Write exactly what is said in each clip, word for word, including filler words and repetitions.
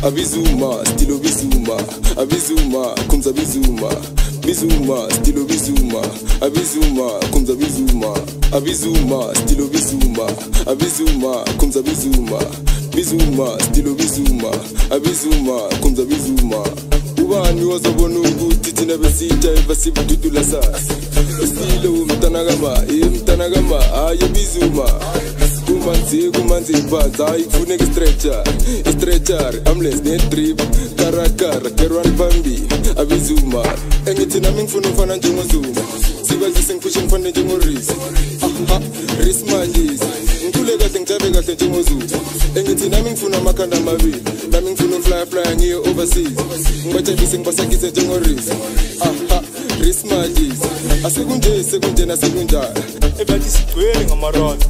Abizuma, stilo bizuma, abizuma, kumza bizuma, bizuma, stilo bizuma, abizuma, kumza bizuma, abizuma, stilo bizuma, abizuma, kumza bizuma, bizuma, stilo bizuma, abizuma, kumza bizuma. Ubani wazobona ukuthi thina besitha evasibududula sa. Stilo umtanagama, imtanagama, aye bizuma. Kumanzi, kumanzi bhaza, hayi kufuneka stretcher, stretcher, amless ne drip, karakara, kerwan pambi, abizuma. Engithi nami ngifuna umfana njengozuma. Sikwazise ngiphushe ngifane njengorisi. Aha, Ris Malisi. Ngithule kahle ngijabe kahle njengozuma. Engithi nami ngifuna amakhanda amabili. Nami ngifuna fly fly ngiye overseas. Ngibatshengise ngibasakise njengorisi. Aha, Ris Malisi. Asekunje sekunje nasekunjani. Ebathi sigcwele ngamarod.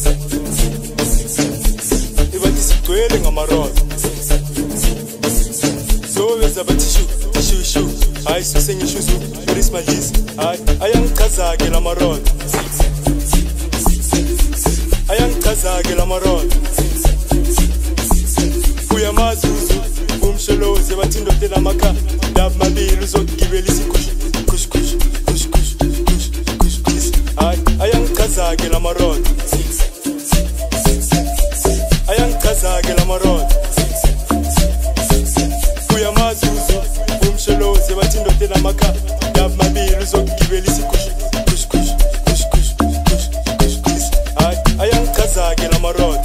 Ebathi sigcwele ngamarod. So beza bathi shu shu shu. Hayi sisengishuzu Ris Malisi. Hayi ayangichaza ke lamarod. Ayangichaza ke lamarod. Uyamazuzu umsholoze bathi ndodela makha. Dab mabili uzogibela isikush kush kush kush kush kush kush kush. Hayi ayangichaza ke lamarod. Ayangichaza ke lamarod. Uyamazuzu umsholoze bathi ndodela makha. Dab mabili uzogibela isikush kush kush kush kush kush kush kush. Hayi ayangichaza ke lamarod.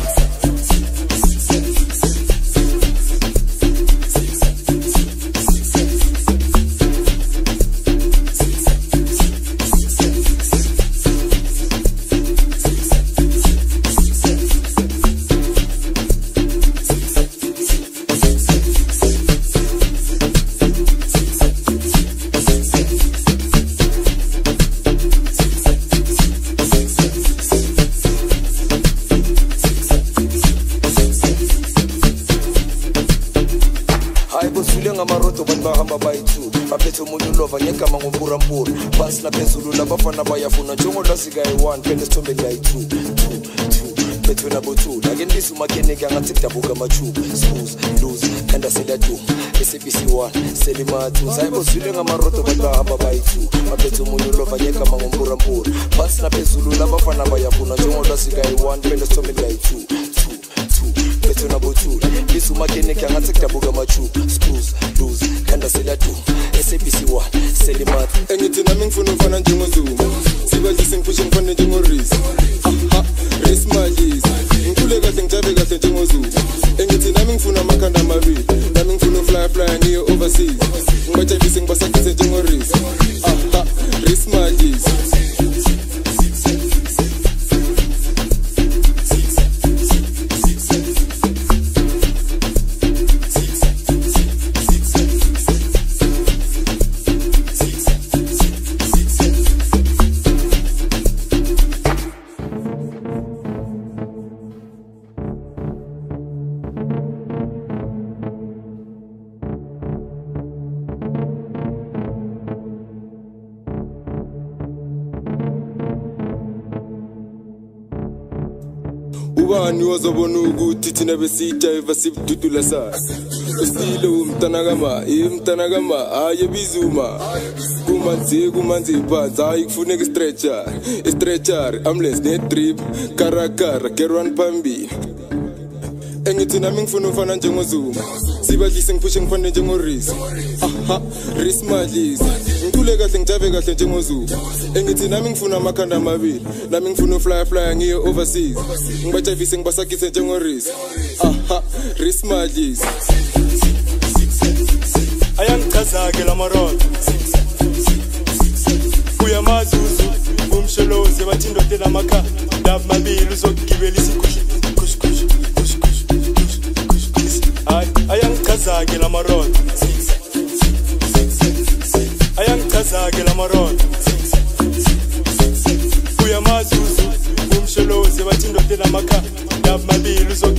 Amaroto bantu bahamba bayi-two baphethe omunye ulova ngegama ngomburambura phansi naphezulu labafana bayafuna njengola sikayi-one phela esithombeni kayi-two two two phethwe nabo-two lake ndisa umakheniki angathi kudabuka amachuba scuze lose khanda seladuma S A B C one selimathu sayibozwile ngamaroto bantu bahamba bayi-two baphethe omunye ulova ngegama ngomburambura phansi naphezulu labafana bayafuna njengola sikayi-one phela esithombeni kayi-two two two phethwe nabo-two ndisa umakheniki angathi kudabuka amachuba scuze lose khanda seladuma S A B C one selimathu. Engithi nami ngifuna umfana njengozuma. Sikwazise ngiphushe ngifane njengorisi. Aha, Ris Malisi. Ngithule kahle ngijabe kahle njengozuma. Engithi nami ngifuna amakhanda amabili. Nami ngifuna fly fly ngiye overseas. Ngibatshengise ngibasakise njengorisi. Aha, Ris Malisi. Ubani wazobona ukuthi thina besitha evasibududula sa. Stilo umtanagama, imtanagama, aye bizuma. Kumanzi, kumanzi bhaza, hayi kufuneka stretcher, stretcher, amless ne drip, karakara, kerwan pambi. Engithi nami ngifuna umfana njengozuma. Sikwazise ngiphushe ngifane njengorisi. Aha, Ris Malisi. Ngithule kahle ngijabe kahle njengozuma. Engithi nami ngifuna amakhanda amabili. Nami ngifuna fly fly ngiye overseas. Ngibatshengise ngibasakise njengorisi. Aha, Ris Malisi. Ayangichaza ke lamarod. Uyamazuzu umsholoze bathi ndodela makha. Dab mabili uzogibela isikush kush kush kush kush kush kush kush. Hayi ayangichaza ke lamarod. Ayangichaza ke lamarod. Uyamazuzu umsholoze bathi ndodela makha. Dab mabili uzogibela